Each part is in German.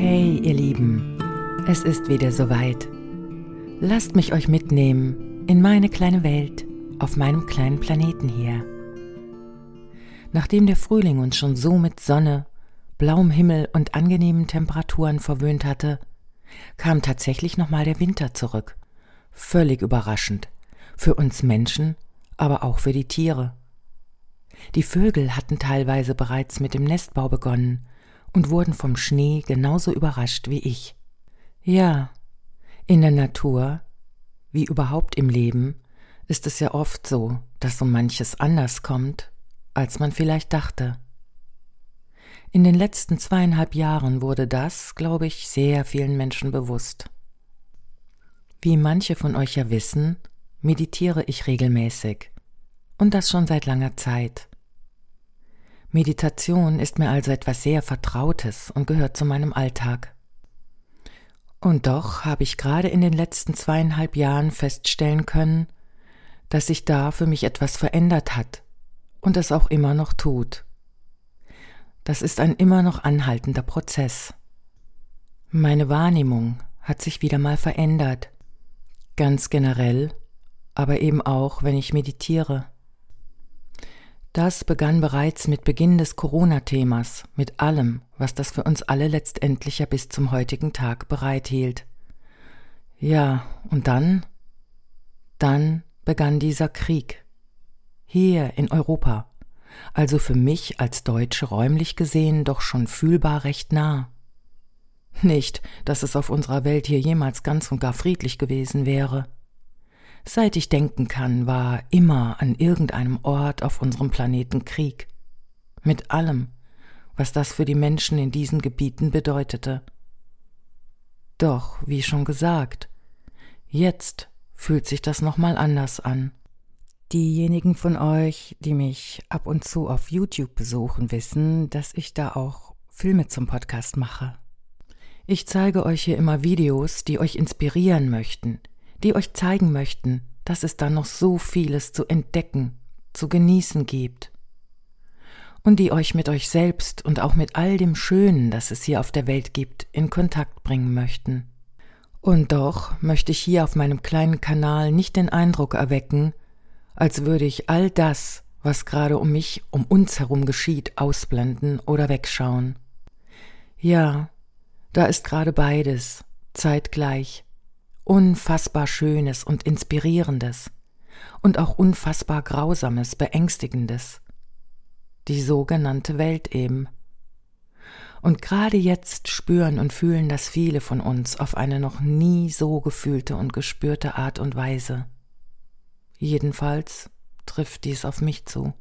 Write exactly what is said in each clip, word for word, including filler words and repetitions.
Hey ihr Lieben, es ist wieder soweit. Lasst mich euch mitnehmen in meine kleine Welt auf meinem kleinen Planeten hier. Nachdem der Frühling uns schon so mit Sonne, blauem Himmel und angenehmen Temperaturen verwöhnt hatte, kam tatsächlich nochmal der Winter zurück. Völlig überraschend. Für uns Menschen, aber auch für die Tiere. Die Vögel hatten teilweise bereits mit dem Nestbau begonnen und wurden vom Schnee genauso überrascht wie ich. Ja, in der Natur, wie überhaupt im Leben, ist es ja oft so, dass so manches anders kommt, als man vielleicht dachte. In den letzten zweieinhalb Jahren wurde das, glaube ich, sehr vielen Menschen bewusst. Wie manche von euch ja wissen, meditiere ich regelmäßig und das schon seit langer Zeit. Meditation ist mir also etwas sehr Vertrautes und gehört zu meinem Alltag. Und doch habe ich gerade in den letzten zweieinhalb Jahren feststellen können, dass sich da für mich etwas verändert hat und es auch immer noch tut. Das ist ein immer noch anhaltender Prozess. Meine Wahrnehmung hat sich wieder mal verändert, ganz generell, aber eben auch, wenn ich meditiere. Das begann bereits mit Beginn des Corona-Themas, mit allem, was das für uns alle letztendlich ja bis zum heutigen Tag bereithielt. Ja, und dann? Dann begann dieser Krieg. Hier in Europa, also für mich als Deutsche räumlich gesehen doch schon fühlbar recht nah. Nicht, dass es auf unserer Welt hier jemals ganz und gar friedlich gewesen wäre. Seit ich denken kann, war immer an irgendeinem Ort auf unserem Planeten Krieg. Mit allem, was das für die Menschen in diesen Gebieten bedeutete. Doch, wie schon gesagt, jetzt fühlt sich das nochmal anders an. Diejenigen von euch, die mich ab und zu auf YouTube besuchen, wissen, dass ich da auch Filme zum Podcast mache. Ich zeige euch hier immer Videos, die euch inspirieren möchten, die euch zeigen möchten, dass es da noch so vieles zu entdecken, zu genießen gibt. Und die euch mit euch selbst und auch mit all dem Schönen, das es hier auf der Welt gibt, in Kontakt bringen möchten. Und doch möchte ich hier auf meinem kleinen Kanal nicht den Eindruck erwecken, als würde ich all das, was gerade um mich, um uns herum geschieht, ausblenden oder wegschauen. Ja, da ist gerade beides, zeitgleich. Unfassbar Schönes und Inspirierendes und auch unfassbar Grausames, Beängstigendes. Die sogenannte Welt eben. Und gerade jetzt spüren und fühlen das viele von uns auf eine noch nie so gefühlte und gespürte Art und Weise. Jedenfalls trifft dies auf mich zu.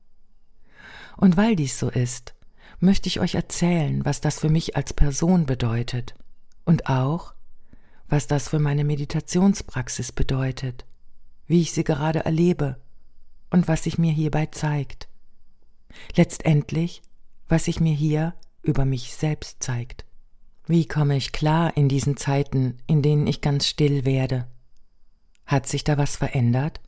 Und weil dies so ist, möchte ich euch erzählen, was das für mich als Person bedeutet und auch, was das für meine Meditationspraxis bedeutet, wie ich sie gerade erlebe und was sich mir hierbei zeigt. Letztendlich, was sich mir hier über mich selbst zeigt. Wie komme ich klar in diesen Zeiten, in denen ich ganz still werde? Hat sich da was verändert?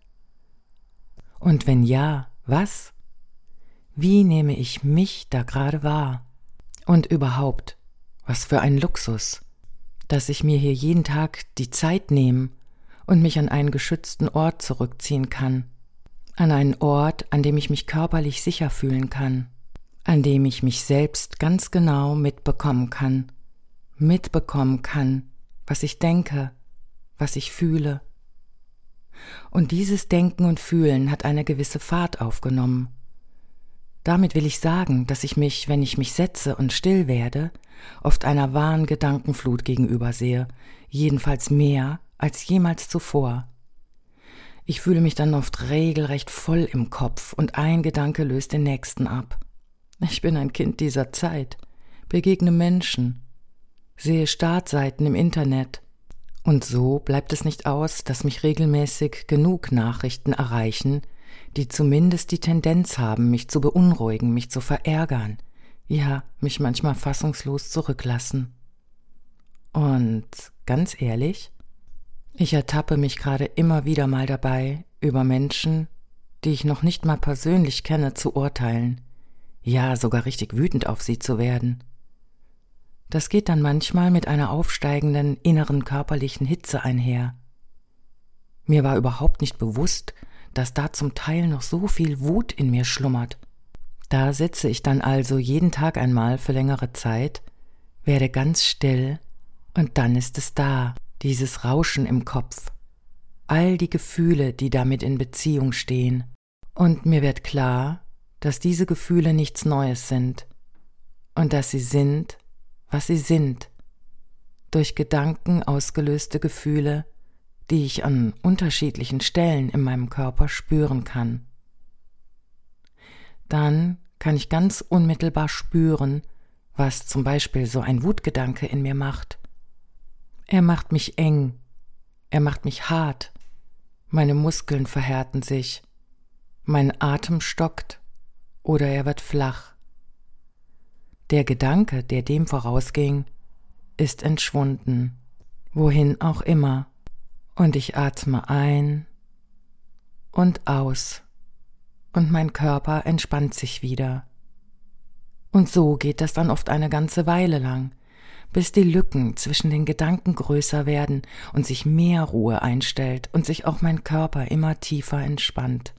Und wenn ja, was? Wie nehme ich mich da gerade wahr? Und überhaupt, was für ein Luxus, dass ich mir hier jeden Tag die Zeit nehmen und mich an einen geschützten Ort zurückziehen kann, an einen Ort, an dem ich mich körperlich sicher fühlen kann, an dem ich mich selbst ganz genau mitbekommen kann, mitbekommen kann, was ich denke, was ich fühle. Und dieses Denken und Fühlen hat eine gewisse Fahrt aufgenommen. Damit will ich sagen, dass ich mich, wenn ich mich setze und still werde, oft einer wahren Gedankenflut gegenübersehe, jedenfalls mehr als jemals zuvor. Ich fühle mich dann oft regelrecht voll im Kopf und ein Gedanke löst den nächsten ab. Ich bin ein Kind dieser Zeit, begegne Menschen, sehe Startseiten im Internet und so bleibt es nicht aus, dass mich regelmäßig genug Nachrichten erreichen, die zumindest die Tendenz haben, mich zu beunruhigen, mich zu verärgern, ja, mich manchmal fassungslos zurücklassen. Und ganz ehrlich, ich ertappe mich gerade immer wieder mal dabei, über Menschen, die ich noch nicht mal persönlich kenne, zu urteilen, ja, sogar richtig wütend auf sie zu werden. Das geht dann manchmal mit einer aufsteigenden inneren körperlichen Hitze einher. Mir war überhaupt nicht bewusst, dass da zum Teil noch so viel Wut in mir schlummert. Da sitze ich dann also jeden Tag einmal für längere Zeit, werde ganz still und dann ist es da, dieses Rauschen im Kopf, all die Gefühle, die damit in Beziehung stehen. Und mir wird klar, dass diese Gefühle nichts Neues sind und dass sie sind, was sie sind, durch Gedanken ausgelöste Gefühle, die ich an unterschiedlichen Stellen in meinem Körper spüren kann. Dann kann ich ganz unmittelbar spüren, was zum Beispiel so ein Wutgedanke in mir macht. Er macht mich eng, er macht mich hart, meine Muskeln verhärten sich, mein Atem stockt oder er wird flach. Der Gedanke, der dem vorausging, ist entschwunden, wohin auch immer, und ich atme ein und aus, und mein Körper entspannt sich wieder. Und so geht das dann oft eine ganze Weile lang, bis die Lücken zwischen den Gedanken größer werden und sich mehr Ruhe einstellt und sich auch mein Körper immer tiefer entspannt.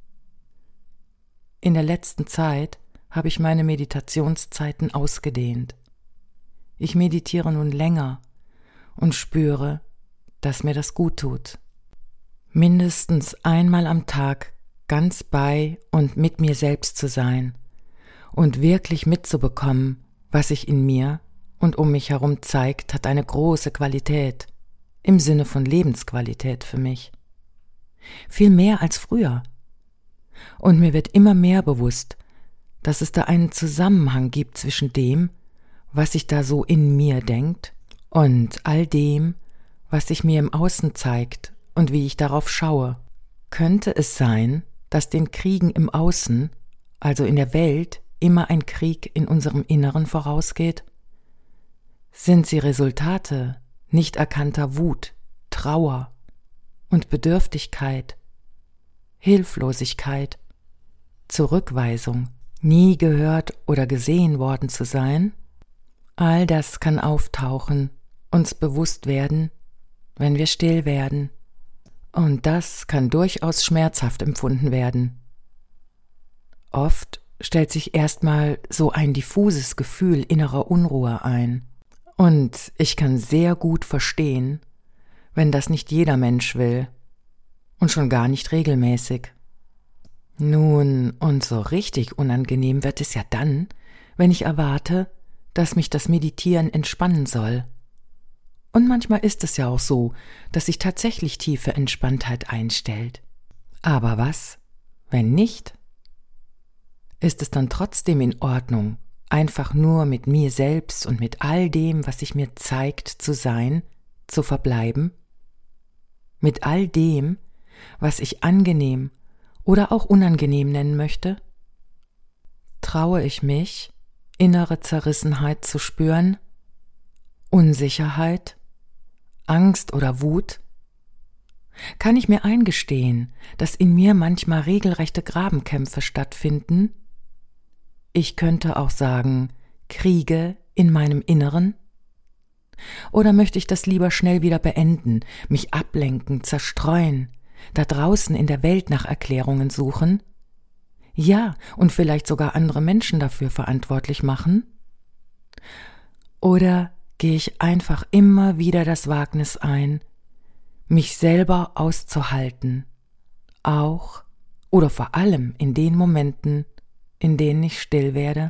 In der letzten Zeit habe ich meine Meditationszeiten ausgedehnt. Ich meditiere nun länger und spüre, dass mir das gut tut. Mindestens einmal am Tag ganz bei und mit mir selbst zu sein und wirklich mitzubekommen, was sich in mir und um mich herum zeigt, hat eine große Qualität, im Sinne von Lebensqualität für mich. Viel mehr als früher. Und mir wird immer mehr bewusst, dass es da einen Zusammenhang gibt zwischen dem, was sich da so in mir denkt, und all dem, was sich mir im Außen zeigt und wie ich darauf schaue. Könnte es sein, dass den Kriegen im Außen, also in der Welt, immer ein Krieg in unserem Inneren vorausgeht? Sind sie Resultate nicht erkannter Wut, Trauer und Bedürftigkeit, Hilflosigkeit, Zurückweisung, nie gehört oder gesehen worden zu sein? All das kann auftauchen, uns bewusst werden, wenn wir still werden. Und das kann durchaus schmerzhaft empfunden werden. Oft stellt sich erstmal so ein diffuses Gefühl innerer Unruhe ein. Und ich kann sehr gut verstehen, wenn das nicht jeder Mensch will und schon gar nicht regelmäßig. Nun, und so richtig unangenehm wird es ja dann, wenn ich erwarte, dass mich das Meditieren entspannen soll. Und manchmal ist es ja auch so, dass sich tatsächlich tiefe Entspanntheit einstellt. Aber was, wenn nicht? Ist es dann trotzdem in Ordnung, einfach nur mit mir selbst und mit all dem, was sich mir zeigt, zu sein, zu verbleiben? Mit all dem, was ich angenehm oder auch unangenehm nennen möchte? Traue ich mich, innere Zerrissenheit zu spüren, Unsicherheit, Angst oder Wut? Kann ich mir eingestehen, dass in mir manchmal regelrechte Grabenkämpfe stattfinden? Ich könnte auch sagen, Kriege in meinem Inneren? Oder möchte ich das lieber schnell wieder beenden, mich ablenken, zerstreuen, da draußen in der Welt nach Erklärungen suchen? Ja, und vielleicht sogar andere Menschen dafür verantwortlich machen? Oder gehe ich einfach immer wieder das Wagnis ein, mich selber auszuhalten, auch oder vor allem in den Momenten, in denen ich still werde?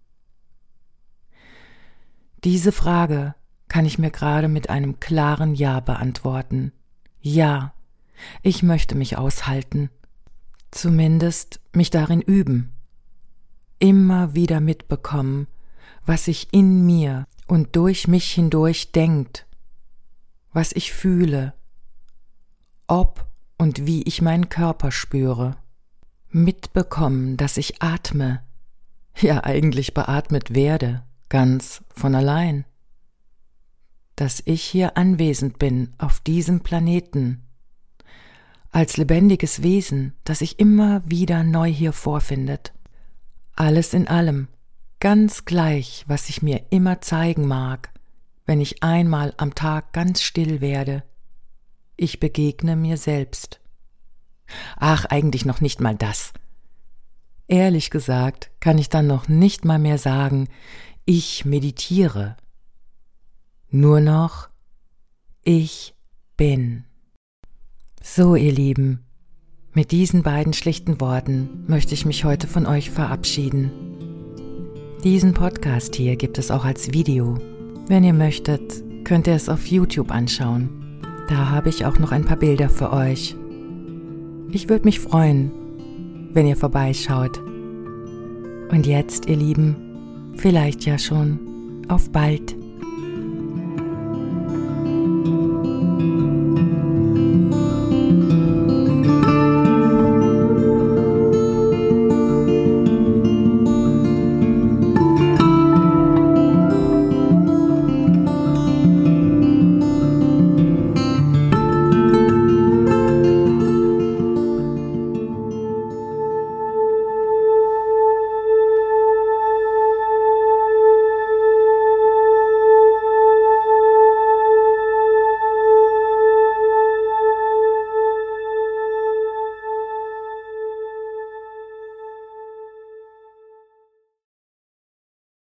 Diese Frage kann ich mir gerade mit einem klaren Ja beantworten. Ja, ich möchte mich aushalten, zumindest mich darin üben, immer wieder mitbekommen, was sich in mir und durch mich hindurch denkt, was ich fühle, ob und wie ich meinen Körper spüre, mitbekommen, dass ich atme, ja eigentlich beatmet werde, ganz von allein, dass ich hier anwesend bin auf diesem Planeten, als lebendiges Wesen, das sich immer wieder neu hier vorfindet, alles in allem, ganz gleich, was sich mir immer zeigen mag, wenn ich einmal am Tag ganz still werde. Ich begegne mir selbst. Ach, eigentlich noch nicht mal das. Ehrlich gesagt kann ich dann noch nicht mal mehr sagen, ich meditiere. Nur noch, ich bin. So, ihr Lieben, mit diesen beiden schlichten Worten möchte ich mich heute von euch verabschieden. Diesen Podcast hier gibt es auch als Video. Wenn ihr möchtet, könnt ihr es auf YouTube anschauen. Da habe ich auch noch ein paar Bilder für euch. Ich würde mich freuen, wenn ihr vorbeischaut. Und jetzt, ihr Lieben, vielleicht ja schon auf bald.